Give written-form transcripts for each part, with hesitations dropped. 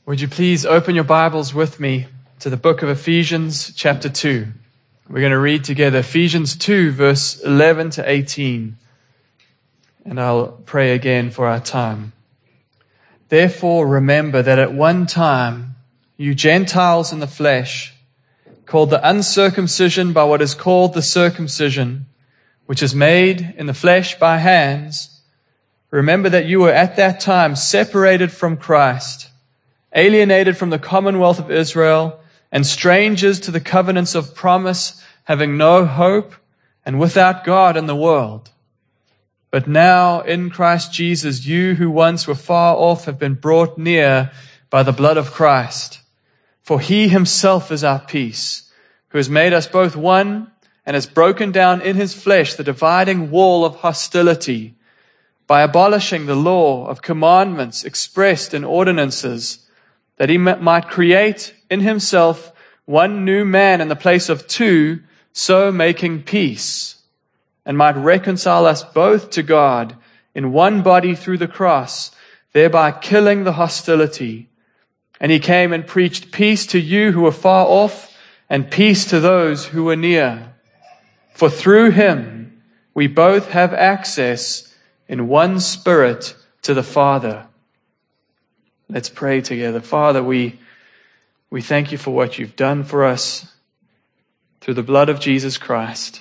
Would you please open your Bibles with me to the book of Ephesians chapter 2. We're going to read together Ephesians 2 verse 11 to 18. And I'll pray again for our time. Therefore remember that at one time you Gentiles in the flesh, called the uncircumcision by what is called the circumcision, which is made in the flesh by hands, remember that you were at that time separated from Christ, alienated from the commonwealth of Israel, and strangers to the covenants of promise, having no hope and without God in the world. But now in Christ Jesus, you who once were far off have been brought near by the blood of Christ. For he himself is our peace, who has made us both one and has broken down in his flesh the dividing wall of hostility by abolishing the law of commandments expressed in ordinances, that he might create in himself one new man in the place of two, so making peace, and might reconcile us both to God in one body through the cross, thereby killing the hostility. And he came and preached peace to you who were far off, and peace to those who were near. For through him we both have access in one Spirit to the Father. Let's pray together. Father, we thank you for what you've done for us through the blood of Jesus Christ.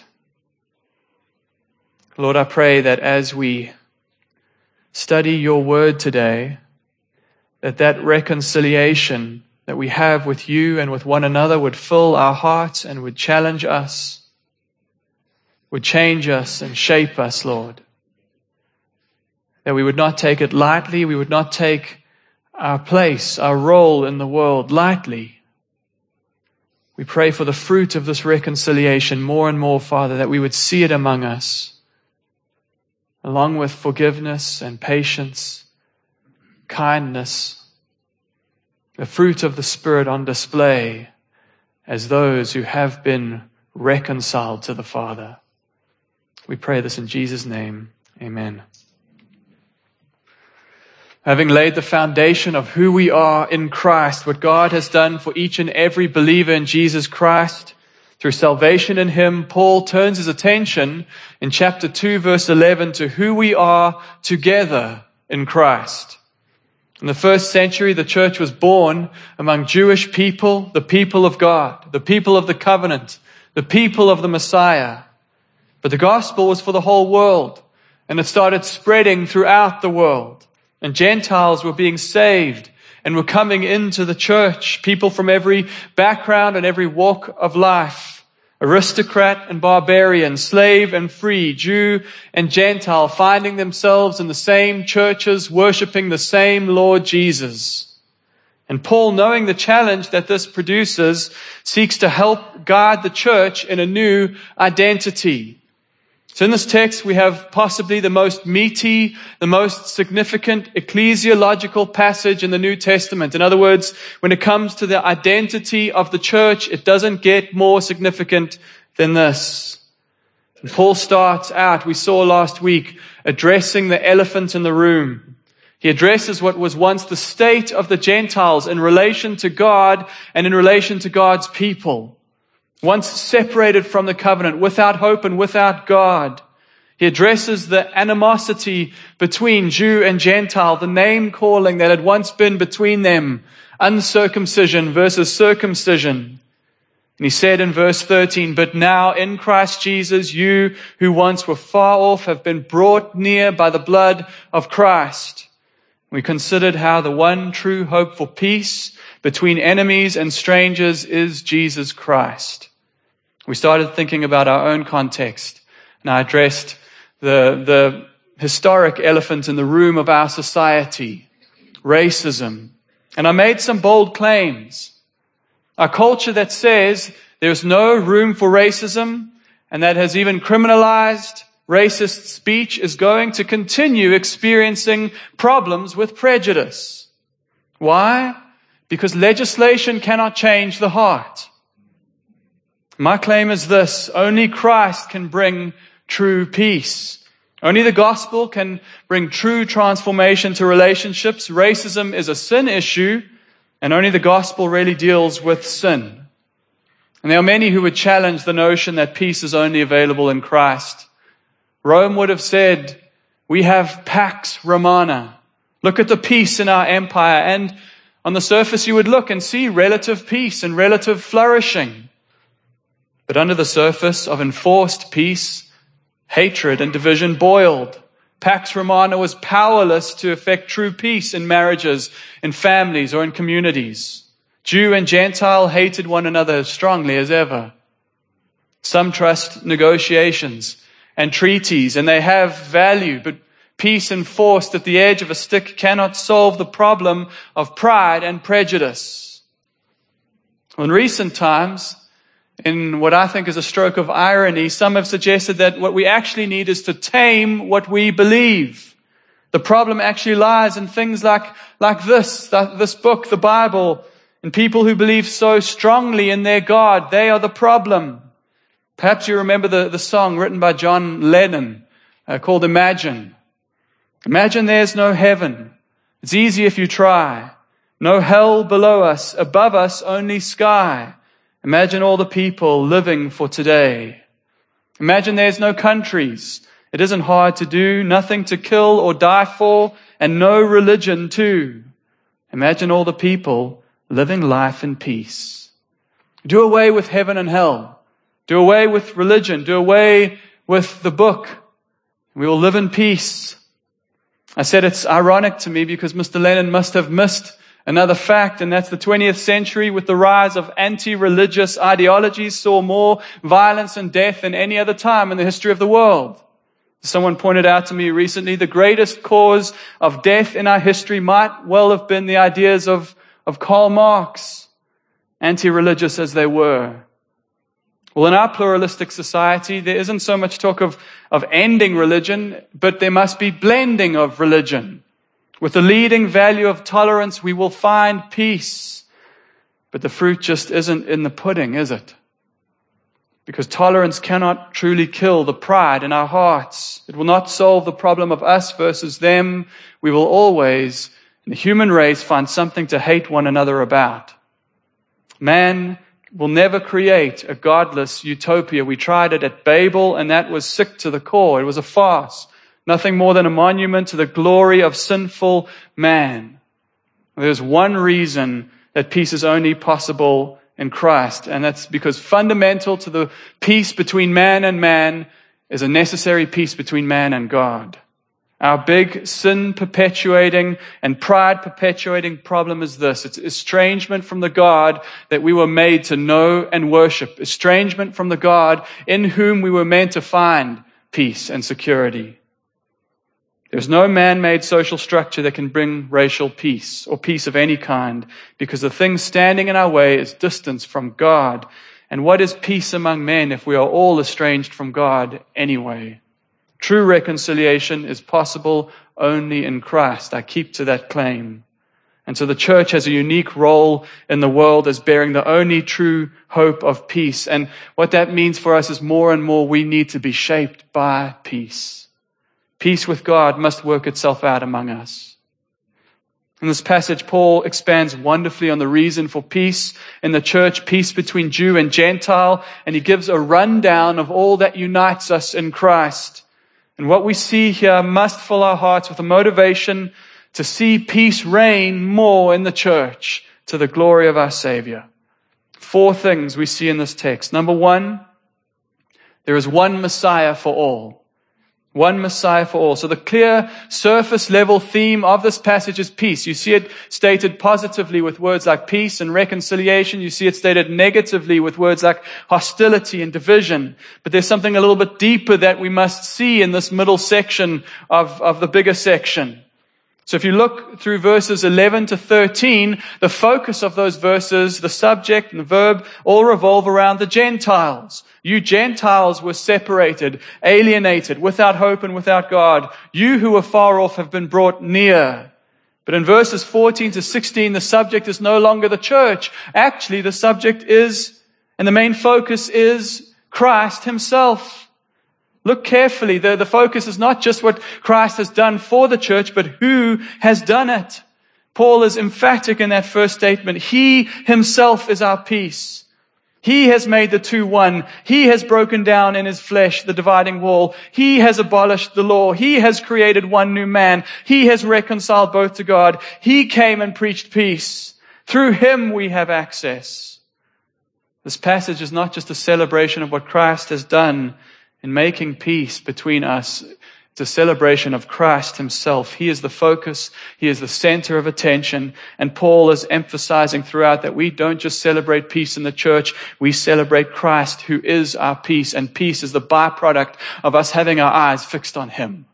Lord, I pray that as we study your word today, that reconciliation that we have with you and with one another would fill our hearts and would challenge us, would change us and shape us, Lord. That we would not take it lightly, we would not take our place, our role in the world lightly. We pray for the fruit of this reconciliation more and more, Father, that we would see it among us, along with forgiveness and patience, kindness, the fruit of the Spirit on display as those who have been reconciled to the Father. We pray this in Jesus' name. Amen. Having laid the foundation of who we are in Christ, what God has done for each and every believer in Jesus Christ, through salvation in him, Paul turns his attention in chapter 2, verse 11, to who we are together in Christ. In the first century, the church was born among Jewish people, the people of God, the people of the covenant, the people of the Messiah. But the gospel was for the whole world, and it started spreading throughout the world. And Gentiles were being saved and were coming into the church, people from every background and every walk of life, aristocrat and barbarian, slave and free, Jew and Gentile, finding themselves in the same churches, worshiping the same Lord Jesus. And Paul, knowing the challenge that this produces, seeks to help guide the church in a new identity. So in this text, we have possibly the most meaty, the most significant ecclesiological passage in the New Testament. In other words, when it comes to the identity of the church, it doesn't get more significant than this. And Paul starts out, we saw last week, addressing the elephant in the room. He addresses what was once the state of the Gentiles in relation to God and in relation to God's people. Once separated from the covenant, without hope and without God. He addresses the animosity between Jew and Gentile, the name calling that had once been between them, uncircumcision versus circumcision. And he said in verse 13, but now in Christ Jesus, you who once were far off have been brought near by the blood of Christ. We considered how the one true hope for peace between enemies and strangers is Jesus Christ. We started thinking about our own context, and I addressed the historic elephant in the room of our society, racism. And I made some bold claims. A culture that says there's no room for racism and that has even criminalized racist speech is going to continue experiencing problems with prejudice. Why? Because legislation cannot change the heart. My claim is this: only Christ can bring true peace. Only the gospel can bring true transformation to relationships. Racism is a sin issue, And only the gospel really deals with sin. And there are many who would challenge the notion that peace is only available in Christ. Rome would have said, we have Pax Romana. Look at the peace in our empire. And on the surface you would look and see relative peace and relative flourishing. But under the surface of enforced peace, hatred and division boiled. Pax Romana was powerless to effect true peace in marriages, in families, or in communities. Jew and Gentile hated one another as strongly as ever. Some trust negotiations and treaties, and they have value, but peace enforced at the edge of a stick cannot solve the problem of pride and prejudice. In recent times, in what I think is a stroke of irony, some have suggested that what we actually need is to tame what we believe. The problem actually lies in things like this book, the Bible, and people who believe so strongly in their God. They are the problem. Perhaps you remember the song written by John Lennon called Imagine. Imagine there's no heaven. It's easy if you try. No hell below us, above us only sky. Imagine all the people living for today. Imagine there's no countries. It isn't hard to do, nothing to kill or die for, and no religion too. Imagine all the people living life in peace. Do away with heaven and hell. Do away with religion. Do away with the book. We will live in peace. I said it's ironic to me because Mr. Lennon must have missed another fact, and that's the 20th century, with the rise of anti-religious ideologies, saw more violence and death than any other time in the history of the world. Someone pointed out to me recently, the greatest cause of death in our history might well have been the ideas of Karl Marx, anti-religious as they were. Well, in our pluralistic society, there isn't so much talk of ending religion, but there must be blending of religion. With the leading value of tolerance, we will find peace. But the fruit just isn't in the pudding, is it? Because tolerance cannot truly kill the pride in our hearts. It will not solve the problem of us versus them. We will always, in the human race, find something to hate one another about. Man will never create a godless utopia. We tried it at Babel, and that was sick to the core. It was a farce. Nothing more than a monument to the glory of sinful man. There's one reason that peace is only possible in Christ, and that's because fundamental to the peace between man and man is a necessary peace between man and God. Our big sin-perpetuating and pride-perpetuating problem is this. It's estrangement from the God that we were made to know and worship. Estrangement from the God in whom we were meant to find peace and security. There's no man-made social structure that can bring racial peace or peace of any kind, because the thing standing in our way is distance from God. And what is peace among men if we are all estranged from God anyway? True reconciliation is possible only in Christ. I keep to that claim. And so the church has a unique role in the world as bearing the only true hope of peace. And what that means for us is more and more we need to be shaped by peace. Peace with God must work itself out among us. In this passage, Paul expands wonderfully on the reason for peace in the church, peace between Jew and Gentile, and he gives a rundown of all that unites us in Christ. And what we see here must fill our hearts with a motivation to see peace reign more in the church to the glory of our Savior. 4 things we see in this text. Number 1, there is one Messiah for all. One Messiah for all. So the clear surface level theme of this passage is peace. You see it stated positively with words like peace and reconciliation. You see it stated negatively with words like hostility and division. But there's something a little bit deeper that we must see in this middle section of the bigger section. So if you look through verses 11 to 13, the focus of those verses, the subject and the verb, all revolve around the Gentiles. You Gentiles were separated, alienated, without hope and without God. You who were far off have been brought near. But in verses 14 to 16, the subject is no longer the church. Actually, the subject is, and the main focus is Christ himself. Look carefully. The focus is not just what Christ has done for the church, but who has done it. Paul is emphatic in that first statement. He himself is our peace. He has made the two one. He has broken down in his flesh the dividing wall. He has abolished the law. He has created one new man. He has reconciled both to God. He came and preached peace. Through him we have access. This passage is not just a celebration of what Christ has done in making peace between us. It's a celebration of Christ himself. He is the focus. He is the center of attention. And Paul is emphasizing throughout that we don't just celebrate peace in the church. We celebrate Christ, who is our peace. And peace is the byproduct of us having our eyes fixed on him.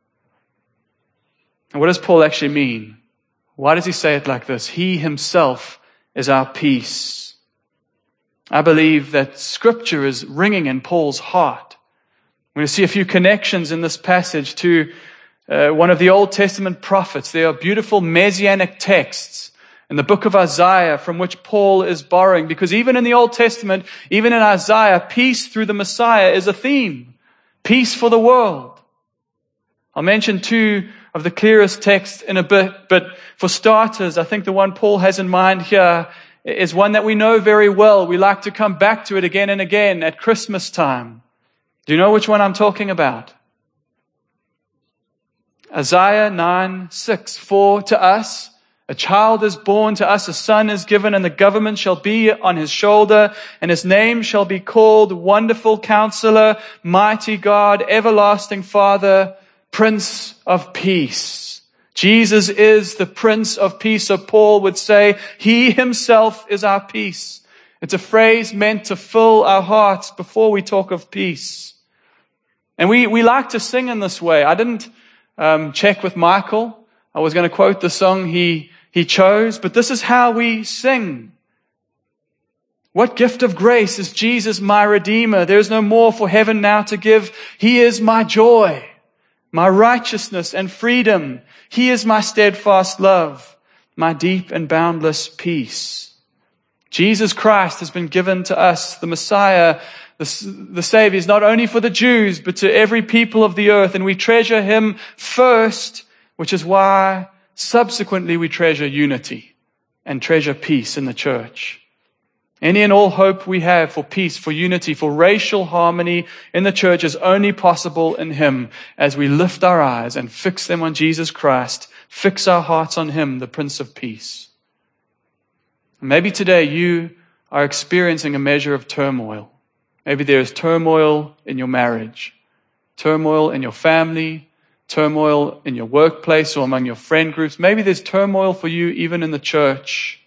And what does Paul actually mean? Why does he say it like this? He himself is our peace. I believe that Scripture is ringing in Paul's heart. We're going to see a few connections in this passage to one of the Old Testament prophets. There are beautiful messianic texts in the book of Isaiah from which Paul is borrowing, because even in the Old Testament, even in Isaiah, peace through the Messiah is a theme. Peace for the world. I'll mention two of the clearest texts in a bit, but for starters, I think the one Paul has in mind here is one that we know very well. We like to come back to it again and again at Christmas time. Do you know which one I'm talking about? Isaiah 9:6. For to us a child is born, to us a son is given, and the government shall be on his shoulder, and his name shall be called Wonderful Counselor, Mighty God, Everlasting Father, Prince of Peace. Jesus is the Prince of Peace. So Paul would say, he himself is our peace. It's a phrase meant to fill our hearts before we talk of peace. And we like to sing in this way. I didn't check with Michael. I was going to quote the song he chose, but this is how we sing. What gift of grace is Jesus my Redeemer? There is no more for heaven now to give. He is my joy, my righteousness and freedom. He is my steadfast love, my deep and boundless peace. Jesus Christ has been given to us, the Messiah, the Savior, is not only for the Jews, but to every people of the earth. And we treasure him first, which is why subsequently we treasure unity and treasure peace in the church. Any and all hope we have for peace, for unity, for racial harmony in the church is only possible in him as we lift our eyes and fix them on Jesus Christ, fix our hearts on him, the Prince of Peace. Maybe today you are experiencing a measure of turmoil. Maybe there is turmoil in your marriage, turmoil in your family, turmoil in your workplace or among your friend groups. Maybe there's turmoil for you even in the church.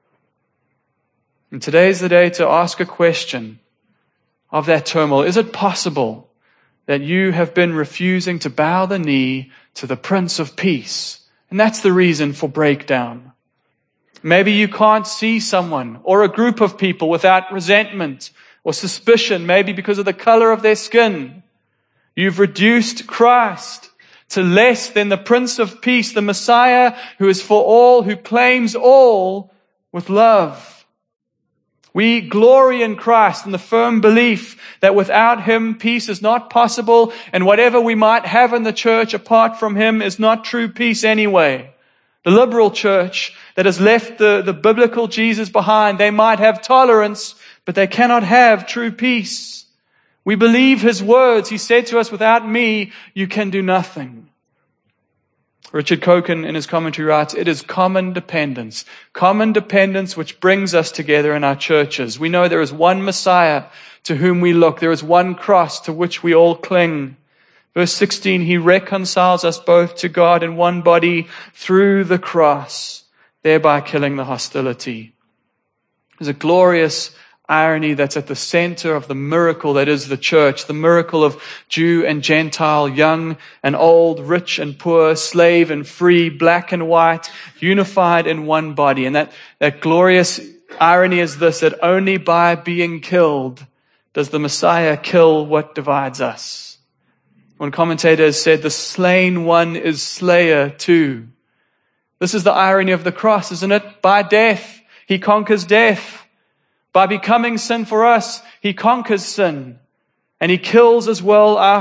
And today is the day to ask a question of that turmoil. Is it possible that you have been refusing to bow the knee to the Prince of Peace? And that's the reason for breakdown. Maybe you can't see someone or a group of people without resentment or suspicion, maybe because of the color of their skin. You've reduced Christ to less than the Prince of Peace, the Messiah who is for all, who claims all with love. We glory in Christ in the firm belief that without him, peace is not possible, and whatever we might have in the church apart from him is not true peace anyway. The liberal church that has left the biblical Jesus behind, they might have tolerance, but they cannot have true peace. We believe his words. He said to us, without me, you can do nothing. Richard Coken in his commentary writes, it is common dependence which brings us together in our churches. We know there is one Messiah to whom we look. There is one cross to which we all cling. Verse 16, he reconciles us both to God in one body through the cross, thereby killing the hostility. There's a glorious irony that's at the center of the miracle that is the church, the miracle of Jew and Gentile, young and old, rich and poor, slave and free, black and white, unified in one body. And that glorious irony is this, that only by being killed does the Messiah kill what divides us. One commentator has said, the slain one is slayer too. This is the irony of the cross, isn't it? By death, he conquers death. By becoming sin for us, he conquers sin. And he kills as well our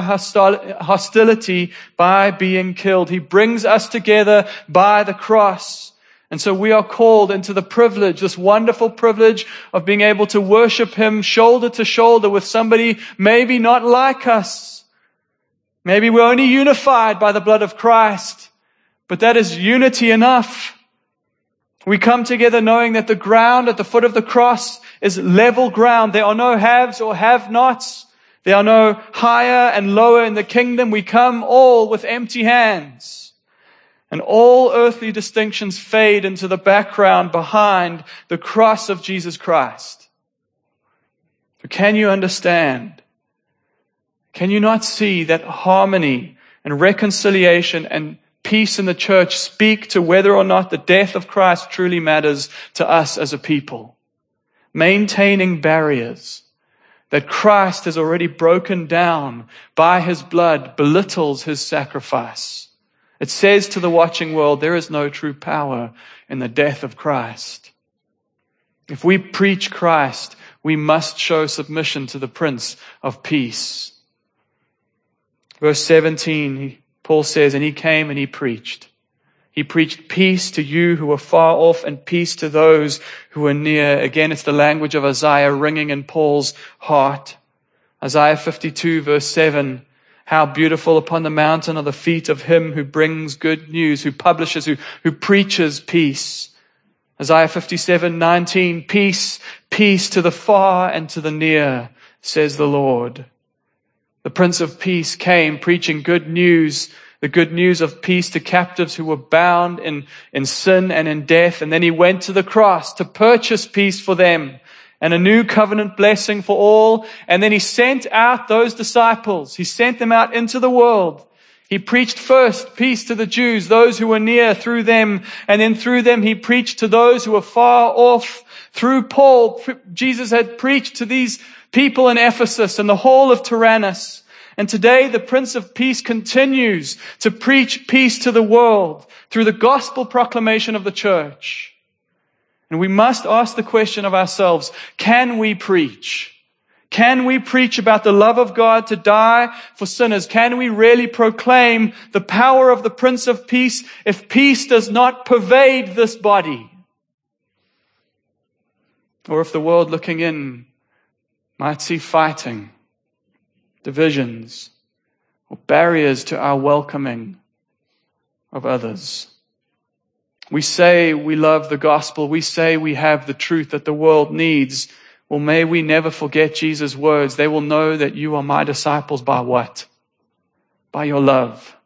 hostility by being killed. He brings us together by the cross. And so we are called into the privilege, this wonderful privilege of being able to worship Him shoulder to shoulder with somebody maybe not like us. Maybe we're only unified by the blood of Christ, but that is unity enough. We come together knowing that the ground at the foot of the cross is level ground. There are no haves or have-nots. There are no higher and lower in the kingdom. We come all with empty hands. And all earthly distinctions fade into the background behind the cross of Jesus Christ. So can you understand? Can you not see that harmony and reconciliation and peace in the church speak to whether or not the death of Christ truly matters to us as a people? Maintaining barriers that Christ has already broken down by His blood belittles His sacrifice. It says to the watching world, there is no true power in the death of Christ. If we preach Christ, we must show submission to the Prince of Peace. Verse 17, Paul says, and He came and He preached. He preached peace to you who are far off and peace to those who are near. Again, it's the language of Isaiah ringing in Paul's heart. Isaiah 52 verse 7. How beautiful upon the mountain are the feet of Him who brings good news, who publishes, who preaches peace. Isaiah 57:19, peace, peace to the far and to the near, says the Lord. The Prince of Peace came preaching good news, the good news of peace to captives who were bound in sin and in death. And then He went to the cross to purchase peace for them and a new covenant blessing for all. And then He sent out those disciples. He sent them out into the world. He preached first peace to the Jews, those who were near through them. And then through them He preached to those who were far off. Through Paul, Jesus had preached to these people in Ephesus and the whole of Tyrannus. And today the Prince of Peace continues to preach peace to the world through the gospel proclamation of the church. And we must ask the question of ourselves, can we preach? Can we preach about the love of God to die for sinners? Can we really proclaim the power of the Prince of Peace if peace does not pervade this body? Or if the world looking in might see fighting, divisions, or barriers to our welcoming of others. We say we love the gospel. We say we have the truth that the world needs. Well, may we never forget Jesus' words. They will know that you are my disciples by what? By your love.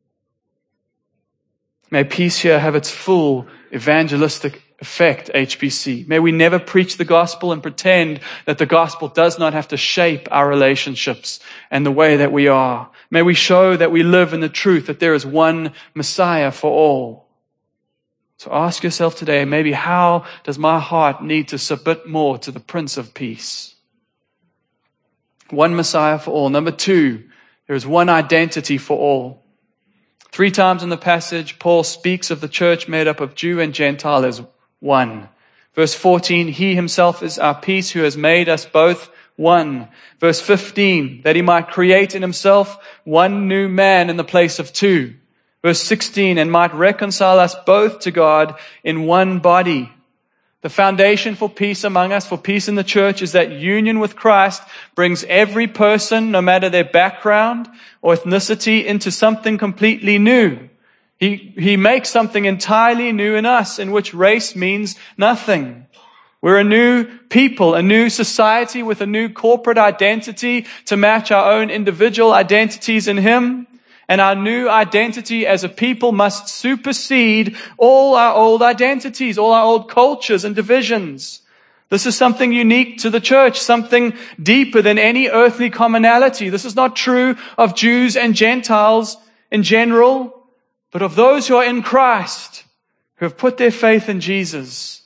May peace here have its full evangelistic effect, HBC. May we never preach the gospel and pretend that the gospel does not have to shape our relationships and the way that we are. May we show that we live in the truth that there is one Messiah for all. So ask yourself today, maybe how does my heart need to submit more to the Prince of Peace? One Messiah for all. Number 2, there is one identity for all. 3 times in the passage, Paul speaks of the church made up of Jew and Gentile as one. Verse 14, He Himself is our peace who has made us both one. Verse 15, that He might create in Himself one new man in the place of 2. Verse 16, and might reconcile us both to God in one body. The foundation for peace among us, for peace in the church, is that union with Christ brings every person, no matter their background or ethnicity, into something completely new. He makes something entirely new in us, in which race means nothing. We're a new people, a new society with a new corporate identity to match our own individual identities in Him. And our new identity as a people must supersede all our old identities, all our old cultures and divisions. This is something unique to the church, something deeper than any earthly commonality. This is not true of Jews and Gentiles in general, but of those who are in Christ, who have put their faith in Jesus.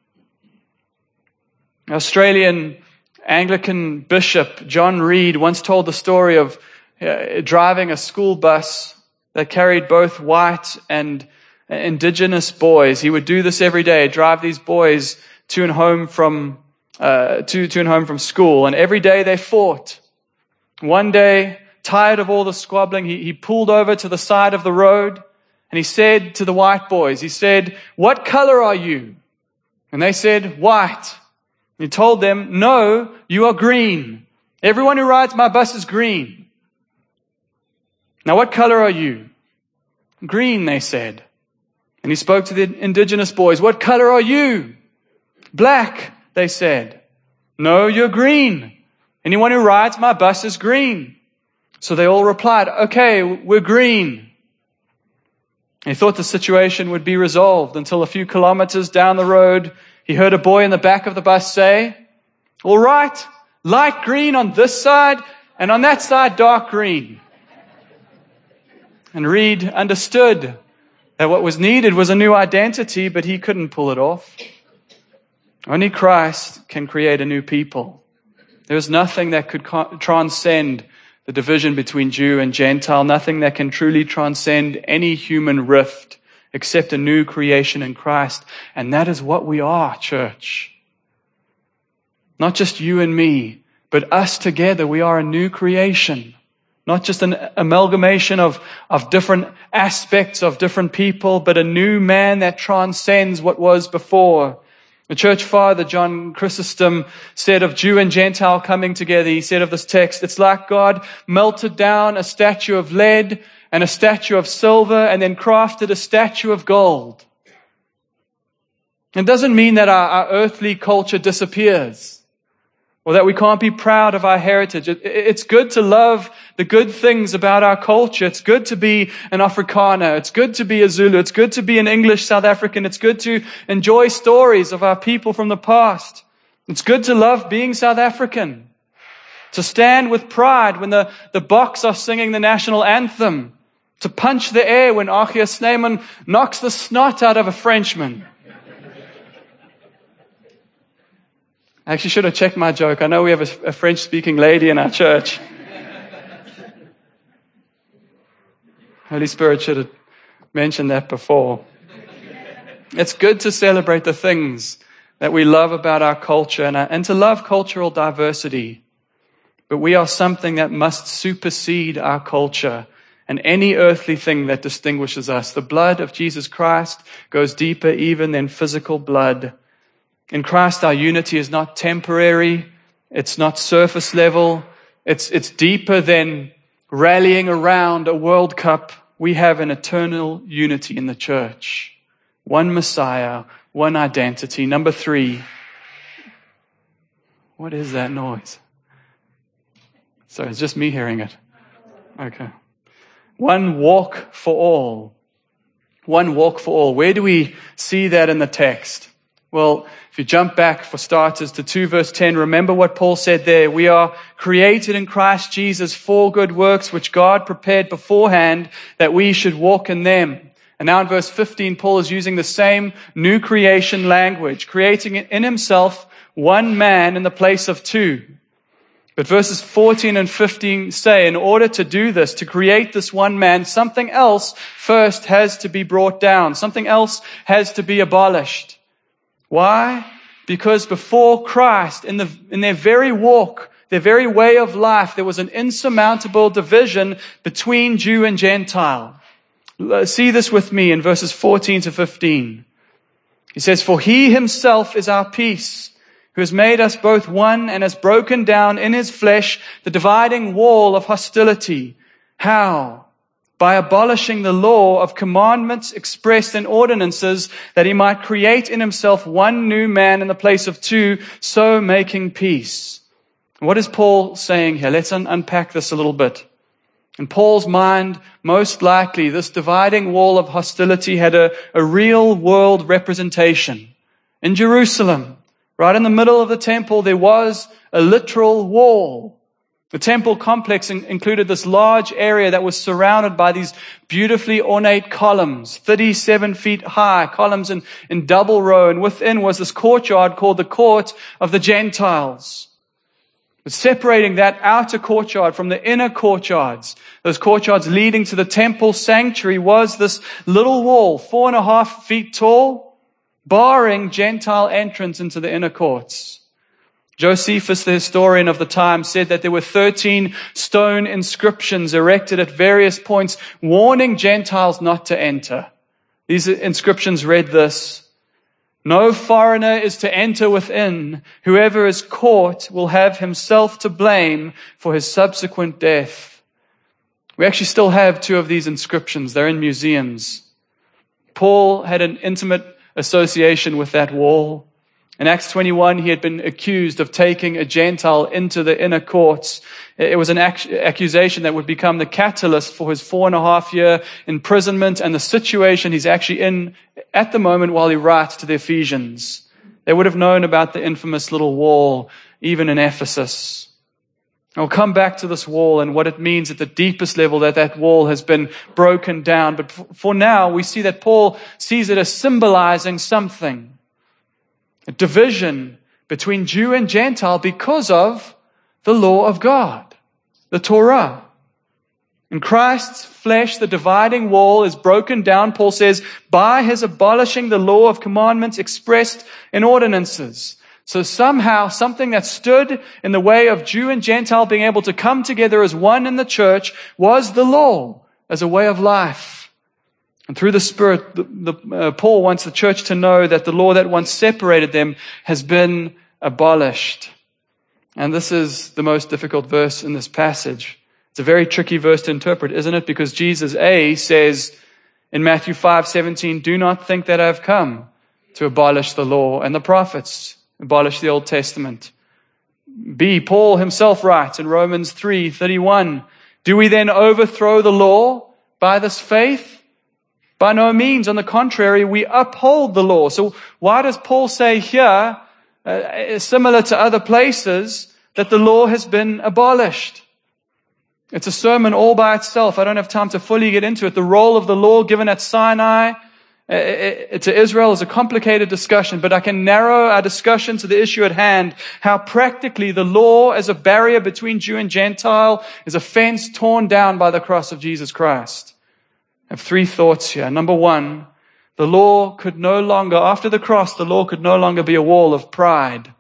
Australian Anglican Bishop John Reed once told the story of driving a school bus that carried both white and indigenous boys. He would do this every day, drive these boys to and home from school, and every day they fought. One day, tired of all the squabbling, he pulled over to the side of the road, And he said to the white boys, he said, "What color are you?" And they said, "White." And he told them, "No, you are green. Everyone who rides my bus is green." "Now what color are you?" "Green," they said. And he spoke to the indigenous boys, "What color are you?" "Black," they said. "No, you're green. Anyone who rides my bus is green." So they all replied, "Okay, we're green." And he thought the situation would be resolved until a few kilometers down the road, he heard a boy in the back of the bus say, "All right, light green on this side, and on that side, dark green." And Reed understood that what was needed was a new identity, but he couldn't pull it off. Only Christ can create a new people. There's nothing that could transcend the division between Jew and Gentile, nothing that can truly transcend any human rift except a new creation in Christ. And that is what we are, church. Not just you and me, but us together. We are a new creation. Not just an amalgamation of different aspects of different people, but a new man that transcends what was before. The church father, John Chrysostom, said of Jew and Gentile coming together, he said of this text, it's like God melted down a statue of lead and a statue of silver and then crafted a statue of gold. It doesn't mean that our earthly culture disappears or that we can't be proud of our heritage. It's good to love the good things about our culture. It's good to be an Afrikaner. It's good to be a Zulu. It's good to be an English South African. It's good to enjoy stories of our people from the past. It's good to love being South African. To stand with pride when the Boks are singing the national anthem. To punch the air when Achia Snyman knocks the snot out of a Frenchman. I actually should have checked my joke. I know we have a French-speaking lady in our church. Holy Spirit should have mentioned that before. It's good to celebrate the things that we love about our culture and to love cultural diversity. But we are something that must supersede our culture and any earthly thing that distinguishes us. The blood of Jesus Christ goes deeper even than physical blood. In Christ, our unity is not temporary. It's not surface level. It's deeper than rallying around a World Cup. We have an eternal unity in the church. One Messiah, one identity. Number 3. What is that noise? So it's just me hearing it. Okay. One walk for all. One walk for all. Where do we see that in the text? Well, if you jump back for starters to 2 verse 10, remember what Paul said there. We are created in Christ Jesus for good works, which God prepared beforehand that we should walk in them. And now in verse 15, Paul is using the same new creation language, creating in himself one man in the place of two. But verses 14 and 15 say, in order to do this, to create this one man, something else first has to be brought down. Something else has to be abolished. Why? Because before Christ, in their very walk, their very way of life, there was an insurmountable division between Jew and Gentile. See this with me in verses 14 to 15. He says, for he himself is our peace, who has made us both one and has broken down in his flesh the dividing wall of hostility. How? By abolishing the law of commandments expressed in ordinances, that he might create in himself one new man in the place of two, so making peace. What is Paul saying here? Let's unpack this a little bit. In Paul's mind, most likely, this dividing wall of hostility had a real world representation. In Jerusalem, right in the middle of the temple, there was a literal wall. The temple complex included this large area that was surrounded by these beautifully ornate columns, 37 feet high, columns in double row. And within was this courtyard called the Court of the Gentiles. But separating that outer courtyard from the inner courtyards, those courtyards leading to the temple sanctuary, was this little wall, 4.5 feet tall, barring Gentile entrance into the inner courts. Josephus, the historian of the time, said that there were 13 stone inscriptions erected at various points warning Gentiles not to enter. These inscriptions read this: "No foreigner is to enter within. Whoever is caught will have himself to blame for his subsequent death." We actually still have 2 of these inscriptions. They're in museums. Paul had an intimate association with that wall. In Acts 21, he had been accused of taking a Gentile into the inner courts. It was an accusation that would become the catalyst for his 4.5-year imprisonment and the situation he's actually in at the moment while he writes to the Ephesians. They would have known about the infamous little wall, even in Ephesus. I'll come back to this wall and what it means at the deepest level, that wall has been broken down. But for now, we see that Paul sees it as symbolizing something. A division between Jew and Gentile because of the law of God, the Torah. In Christ's flesh, the dividing wall is broken down, Paul says, by his abolishing the law of commandments expressed in ordinances. So somehow, something that stood in the way of Jew and Gentile being able to come together as one in the church was the law as a way of life. And through the Spirit, Paul wants the church to know that the law that once separated them has been abolished. And this is the most difficult verse in this passage. It's a very tricky verse to interpret, isn't it? Because Jesus, A, says in Matthew 5:17, "Do not think that I have come to abolish the law and the prophets," abolish the Old Testament. B, Paul himself writes in Romans 3:31, "Do we then overthrow the law by this faith? By no means. On the contrary, we uphold the law." So why does Paul say here, similar to other places, that the law has been abolished? It's a sermon all by itself. I don't have time to fully get into it. The role of the law given at Sinai to Israel is a complicated discussion, but I can narrow our discussion to the issue at hand, how practically the law as a barrier between Jew and Gentile is a fence torn down by the cross of Jesus Christ. I have 3 thoughts here. Number 1, the law could no longer, after the cross, the law could no longer be a wall of pride.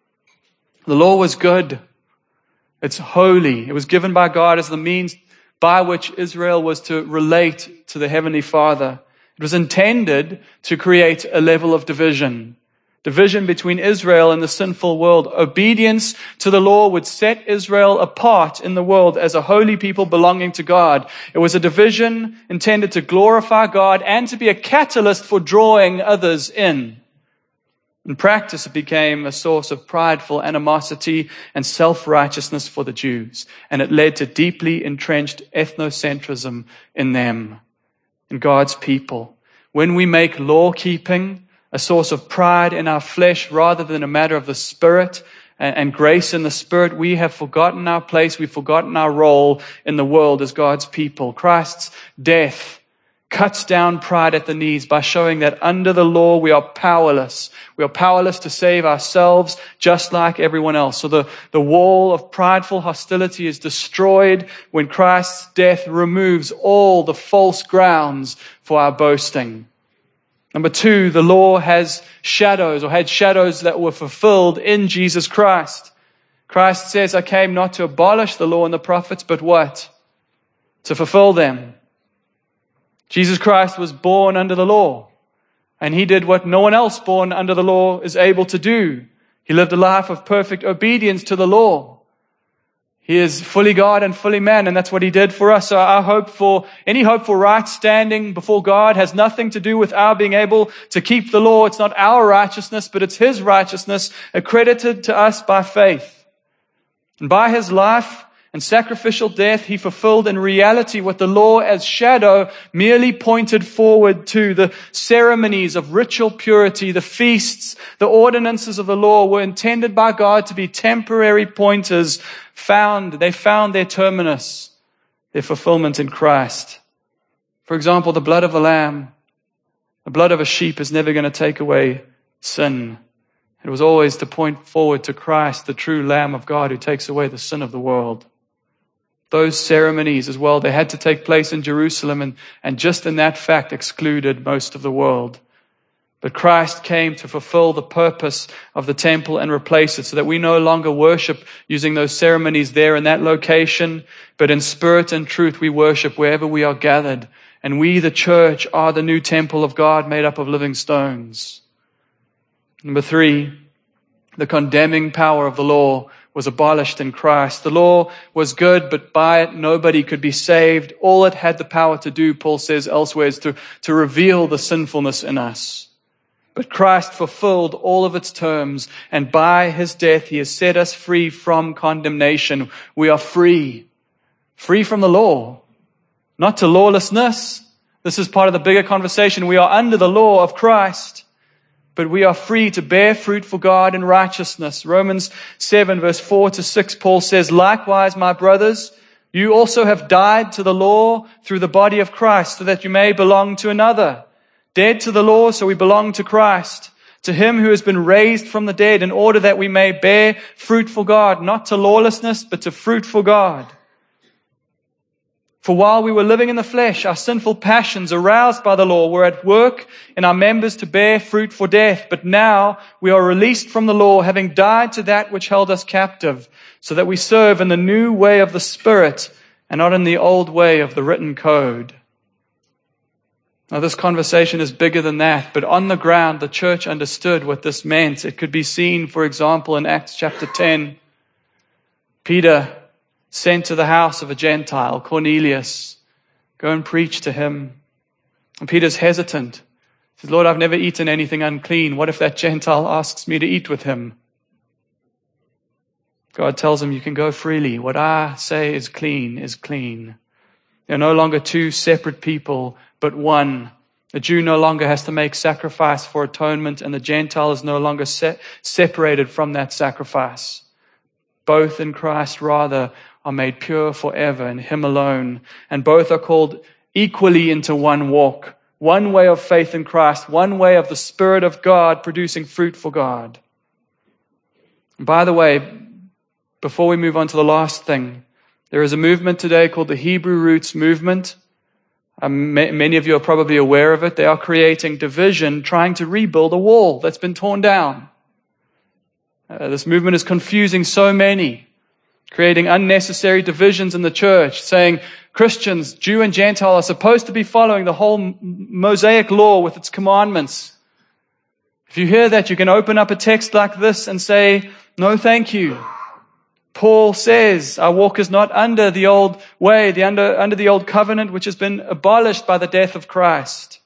The law was good. It's holy. It was given by God as the means by which Israel was to relate to the Heavenly Father. It was intended to create a level of division between Israel and the sinful world. Obedience to the law would set Israel apart in the world as a holy people belonging to God. It was a division intended to glorify God and to be a catalyst for drawing others in. In practice, it became a source of prideful animosity and self-righteousness for the Jews, and it led to deeply entrenched ethnocentrism in them, in God's people. When we make law-keeping a source of pride in our flesh rather than a matter of the Spirit and grace in the Spirit, we have forgotten our place, we've forgotten our role in the world as God's people. Christ's death cuts down pride at the knees by showing that under the law we are powerless. We are powerless to save ourselves just like everyone else. So the wall of prideful hostility is destroyed when Christ's death removes all the false grounds for our boasting. Number 2, the law has shadows, or had shadows that were fulfilled in Jesus Christ. Christ says, "I came not to abolish the law and the prophets, but what? To fulfill them." Jesus Christ was born under the law, and he did what no one else born under the law is able to do. He lived a life of perfect obedience to the law. He is fully God and fully man, and that's what he did for us. So any hope for right standing before God has nothing to do with our being able to keep the law. It's not our righteousness, but it's his righteousness accredited to us by faith. And by his life and sacrificial death, he fulfilled in reality what the law as shadow merely pointed forward to. The ceremonies of ritual purity, the feasts, the ordinances of the law were intended by God to be temporary pointers. They found their terminus, their fulfillment in Christ. For example, the blood of a lamb, the blood of a sheep is never going to take away sin. It was always to point forward to Christ, the true Lamb of God who takes away the sin of the world. Those ceremonies as well, they had to take place in Jerusalem and just in that fact excluded most of the world. But Christ came to fulfill the purpose of the temple and replace it so that we no longer worship using those ceremonies there in that location, but in spirit and truth we worship wherever we are gathered. And we, the church, are the new temple of God made up of living stones. Number 3, the condemning power of the law was abolished in Christ. The law was good, but by it nobody could be saved. All it had the power to do, Paul says elsewhere, is to reveal the sinfulness in us. But Christ fulfilled all of its terms, and by his death he has set us free from condemnation. We are free from the law, not to lawlessness. This is part of the bigger conversation. We are under the law of Christ, but we are free to bear fruit for God in righteousness. Romans 7 verse 4 to 6, Paul says, "Likewise, my brothers, you also have died to the law through the body of Christ, so that you may belong to another. Dead to the law, so we belong to Christ, to him who has been raised from the dead, in order that we may bear fruit for God, not to lawlessness, but to fruit for God. For while we were living in the flesh, our sinful passions aroused by the law were at work in our members to bear fruit for death. But now we are released from the law, having died to that which held us captive, so that we serve in the new way of the Spirit and not in the old way of the written code." Now this conversation is bigger than that, but on the ground the church understood what this meant. It could be seen, for example, in Acts chapter 10. Peter sent to the house of a Gentile, Cornelius. Go and preach to him. And Peter's hesitant. He says, "Lord, I've never eaten anything unclean. What if that Gentile asks me to eat with him?" God tells him, "You can go freely. What I say is clean is clean." They're no longer two separate people, but one. The Jew no longer has to make sacrifice for atonement, and the Gentile is no longer separated from that sacrifice. Both in Christ, rather, are made pure forever in him alone. And both are called equally into one walk. One way of faith in Christ, one way of the Spirit of God producing fruit for God. And by the way, before we move on to the last thing, there is a movement today called the Hebrew Roots Movement. Many of you are probably aware of it. They are creating division, trying to rebuild a wall that's been torn down. This movement is confusing so many, creating unnecessary divisions in the church, saying Christians, Jew and Gentile, are supposed to be following the whole Mosaic law with its commandments. If you hear that, you can open up a text like this and say, "No, thank you." Paul says, our walk is not under the old way, under the old covenant, which has been abolished by the death of Christ.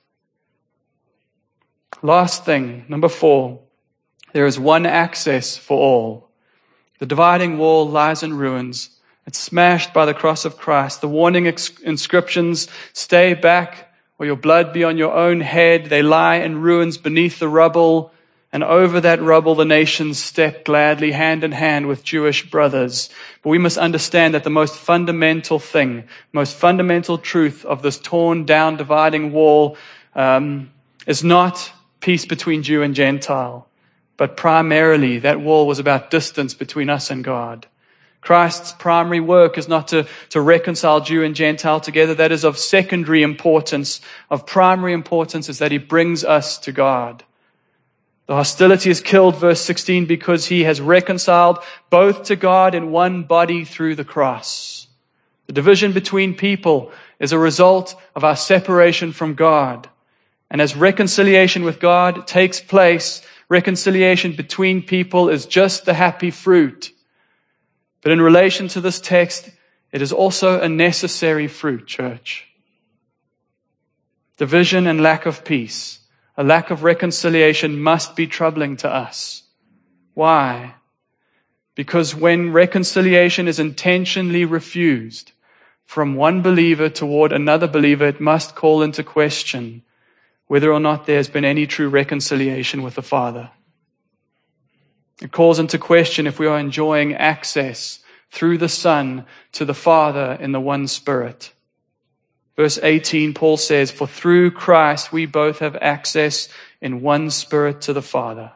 Last thing, number 4, there is one access for all. The dividing wall lies in ruins. It's smashed by the cross of Christ. The warning inscriptions, "Stay back, or your blood be on your own head," they lie in ruins beneath the rubble. And over that rubble, the nations step gladly hand in hand with Jewish brothers. But we must understand that the most fundamental thing, most fundamental truth of this torn down dividing wall is not peace between Jew and Gentile, but primarily that wall was about distance between us and God. Christ's primary work is not to reconcile Jew and Gentile together. That is of secondary importance. Of primary importance is that he brings us to God. The hostility is killed, verse 16, because he has reconciled both to God in one body through the cross. The division between people is a result of our separation from God. And as reconciliation with God takes place, reconciliation between people is just the happy fruit. But in relation to this text, it is also a necessary fruit, church. Division and lack of peace, a lack of reconciliation must be troubling to us. Why? Because when reconciliation is intentionally refused from one believer toward another believer, it must call into question whether or not there's been any true reconciliation with the Father. It calls into question if we are enjoying access through the Son to the Father in the one Spirit. Verse 18, Paul says, "For through Christ we both have access in one Spirit to the Father."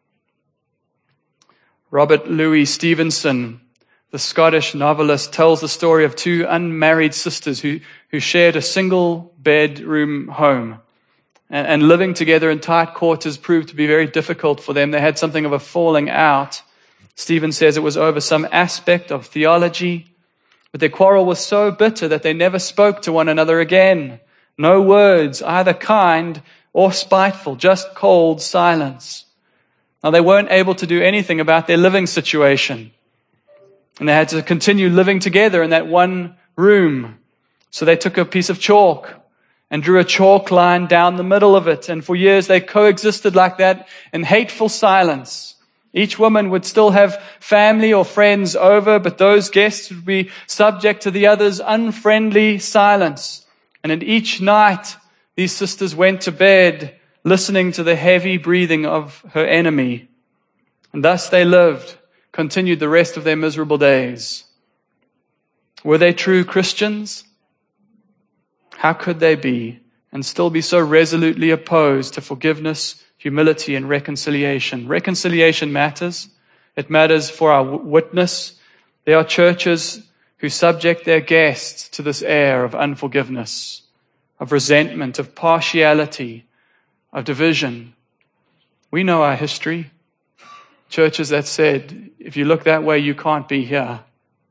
Robert Louis Stevenson, the Scottish novelist, tells the story of two unmarried sisters who shared a single bedroom home. And living together in tight quarters proved to be very difficult for them. They had something of a falling out. Stephen says it was over some aspect of theology. But their quarrel was so bitter that they never spoke to one another again. No words, either kind or spiteful, just cold silence. Now, they weren't able to do anything about their living situation. And they had to continue living together in that one room. So they took a piece of chalk and drew a chalk line down the middle of it. And for years they coexisted like that in hateful silence. Each woman would still have family or friends over, but those guests would be subject to the other's unfriendly silence. And at each night, these sisters went to bed listening to the heavy breathing of her enemy. And thus they lived, continued the rest of their miserable days. Were they true Christians? How could they be and still be so resolutely opposed to forgiveness, humility, and reconciliation? Reconciliation matters. It matters for our witness. There are churches who subject their guests to this air of unforgiveness, of resentment, of partiality, of division. We know our history. Churches that said, if you look that way, you can't be here.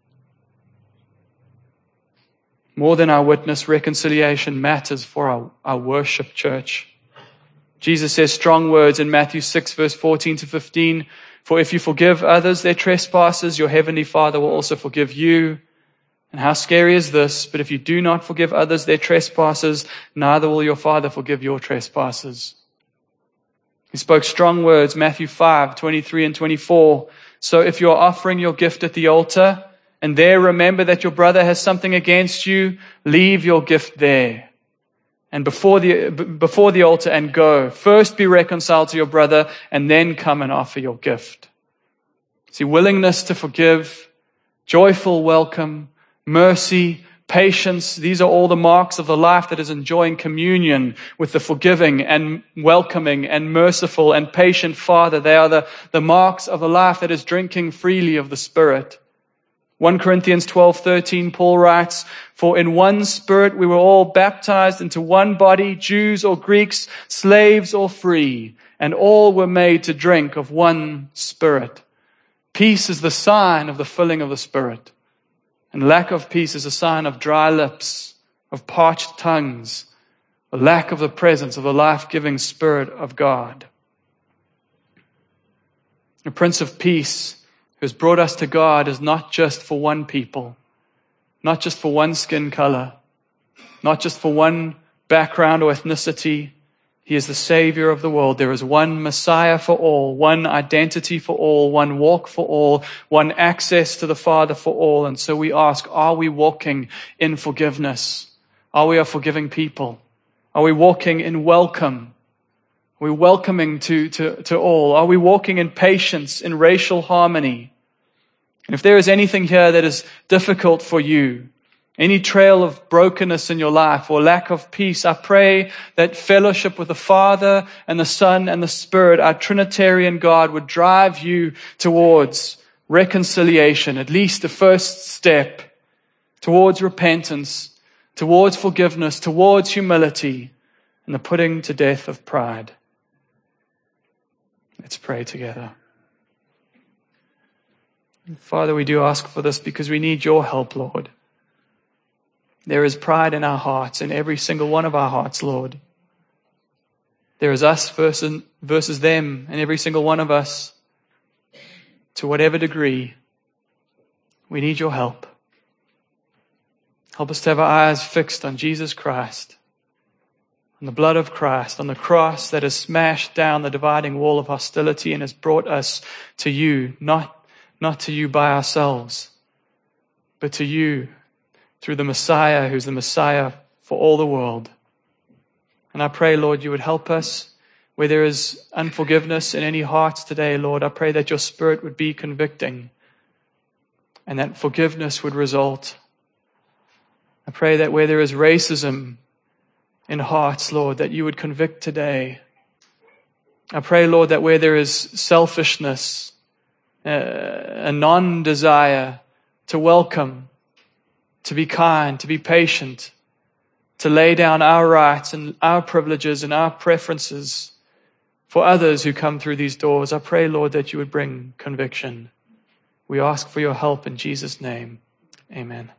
More than our witness, reconciliation matters for our worship, church. Jesus says strong words in Matthew 6, verse 14 to 15. For if you forgive others their trespasses, your heavenly Father will also forgive you. And how scary is this? But if you do not forgive others their trespasses, neither will your Father forgive your trespasses. He spoke strong words, Matthew 5, 23 and 24. So if you are offering your gift at the altar, and there remember that your brother has something against you, leave your gift there. And before the altar and go. First be reconciled to your brother, and then come and offer your gift. See, willingness to forgive, joyful welcome, mercy, patience, these are all the marks of the life that is enjoying communion with the forgiving and welcoming and merciful and patient Father. They are the marks of a life that is drinking freely of the Spirit. 1 Corinthians 12:13, Paul writes, for in one Spirit we were all baptized into one body, Jews or Greeks, slaves or free, and all were made to drink of one Spirit. Peace is the sign of the filling of the Spirit. And lack of peace is a sign of dry lips, of parched tongues, a lack of the presence of the life-giving Spirit of God. The Prince of Peace, who has brought us to God, is not just for one people, not just for one skin color, not just for one background or ethnicity. He is the Savior of the world. There is one Messiah for all, one identity for all, one walk for all, one access to the Father for all. And so we ask, are we walking in forgiveness? Are we a forgiving people? Are we walking in welcome? Are we welcoming to all? Are we walking in patience, in racial harmony? And if there is anything here that is difficult for you, any trail of brokenness in your life or lack of peace, I pray that fellowship with the Father and the Son and the Spirit, our Trinitarian God, would drive you towards reconciliation, at least the first step, towards repentance, towards forgiveness, towards humility, and the putting to death of pride. Let's pray together. Father, we do ask for this because we need your help, Lord. There is pride in our hearts, in every single one of our hearts, Lord. There is us versus them, in every single one of us. To whatever degree, we need your help. Help us to have our eyes fixed on Jesus Christ, on the blood of Christ, on the cross that has smashed down the dividing wall of hostility and has brought us to you, not to you by ourselves, but to you through the Messiah, who's the Messiah for all the world. And I pray, Lord, you would help us where there is unforgiveness in any hearts today, Lord. I pray that your Spirit would be convicting and that forgiveness would result. I pray that where there is racism in hearts, Lord, that you would convict today. I pray, Lord, that where there is selfishness, a non-desire to welcome, to be kind, to be patient, to lay down our rights and our privileges and our preferences for others who come through these doors. I pray, Lord, that you would bring conviction. We ask for your help in Jesus' name. Amen.